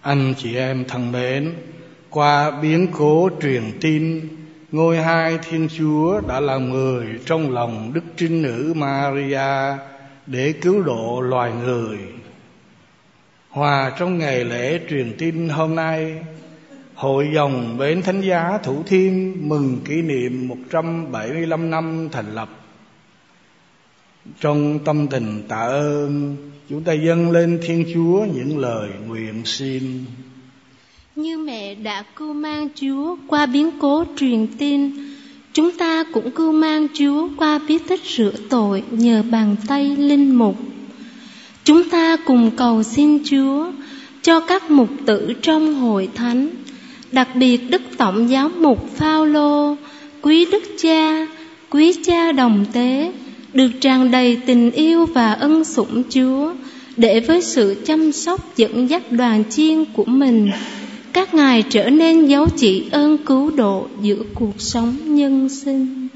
Anh chị em thân mến, qua biến cố truyền tin, ngôi hai Thiên Chúa đã làm người trong lòng Đức Trinh Nữ Maria để cứu độ loài người. Hòa trong ngày lễ truyền tin hôm nay, Hội dòng Bến Thánh Giá Thủ Thiêm mừng kỷ niệm 175 năm thành lập. Trong tâm tình tạ ơn, chúng ta dâng lên Thiên Chúa những lời nguyện xin. Như mẹ đã cưu mang Chúa qua biến cố truyền tin, chúng ta cũng cưu mang Chúa qua bí tích rửa tội nhờ bàn tay linh mục. Chúng ta cùng cầu xin Chúa cho các mục tử trong hội thánh, đặc biệt Đức Tổng Giáo mục Phao-lô, quý Đức Cha, quý cha đồng tế, được tràn đầy tình yêu và ân sủng Chúa, để với sự chăm sóc dẫn dắt đoàn chiên của mình, các ngài trở nên dấu chỉ ơn cứu độ giữa cuộc sống nhân sinh.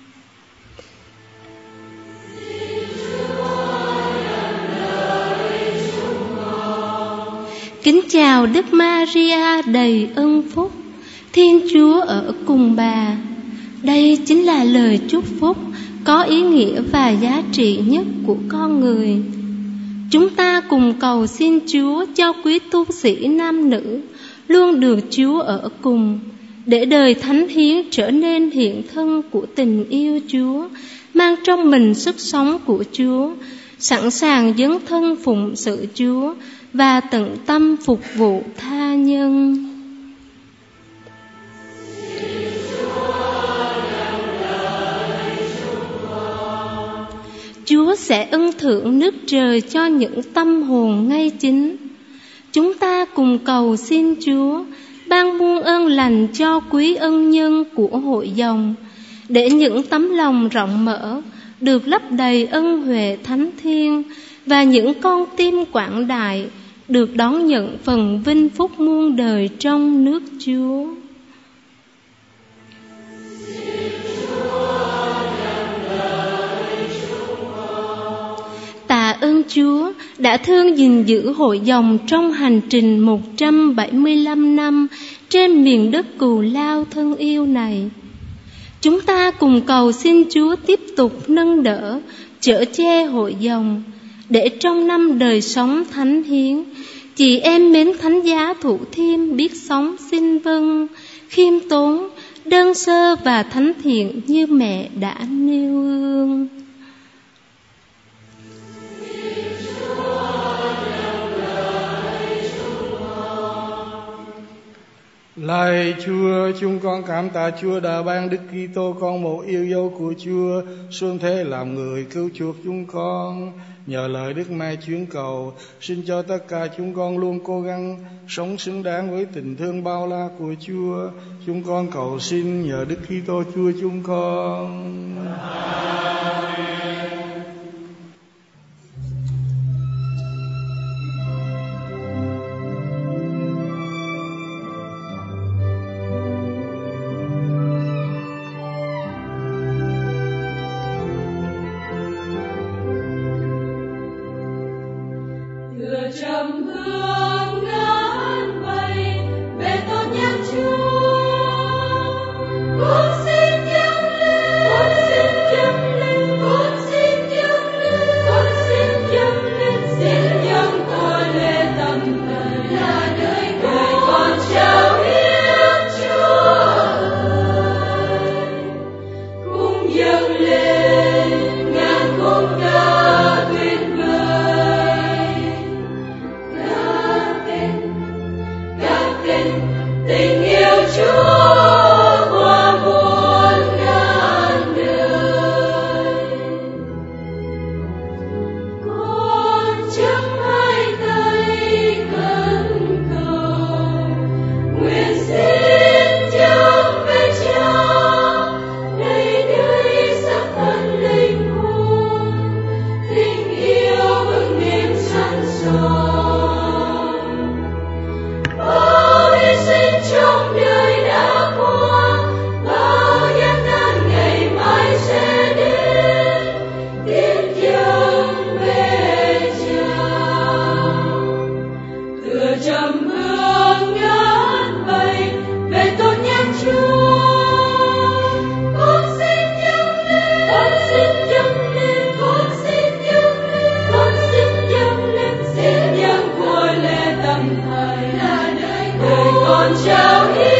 Kính chào Đức Maria đầy ân phúc, Thiên Chúa ở cùng bà. Đây chính là lời chúc phúc có ý nghĩa và giá trị nhất của con người. Chúng ta cùng cầu xin Chúa cho quý tu sĩ nam nữ luôn được Chúa ở cùng, để đời thánh hiến trở nên hiện thân của tình yêu Chúa, mang trong mình sức sống của Chúa, sẵn sàng dấn thân phụng sự Chúa và tận tâm phục vụ tha nhân. Chúa sẽ ân thưởng nước trời cho những tâm hồn ngay chính. Chúng ta cùng cầu xin Chúa ban muôn ơn lành cho quý ân nhân của hội dòng, để những tấm lòng rộng mở được lấp đầy ân huệ thánh thiên, và những con tim quảng đại được đón nhận phần vinh phúc muôn đời trong nước Chúa. Tạ ơn Chúa đã thương gìn giữ hội dòng trong hành trình 175 năm trên miền đất Cù Lao thân yêu này. Chúng ta cùng cầu xin Chúa tiếp tục nâng đỡ, chở che hội dòng, để trong năm đời sống thánh hiến, chị em mến Thánh Giá Thủ Thiêm biết sống xin vâng, khiêm tốn, đơn sơ và thánh thiện như mẹ đã nêu gương. Lạy Chúa, chúng con cảm tạ Chúa đã ban Đức Kitô con một yêu dấu của Chúa xuống thế làm người cứu chuộc chúng con. Nhờ lời Đức Mẹ chuyến cầu, xin cho tất cả chúng con luôn cố gắng sống xứng đáng với tình thương bao la của Chúa. Chúng con cầu xin nhờ Đức Kitô Chúa chúng con. Trong đời đã Thầy là nơi con trao đi.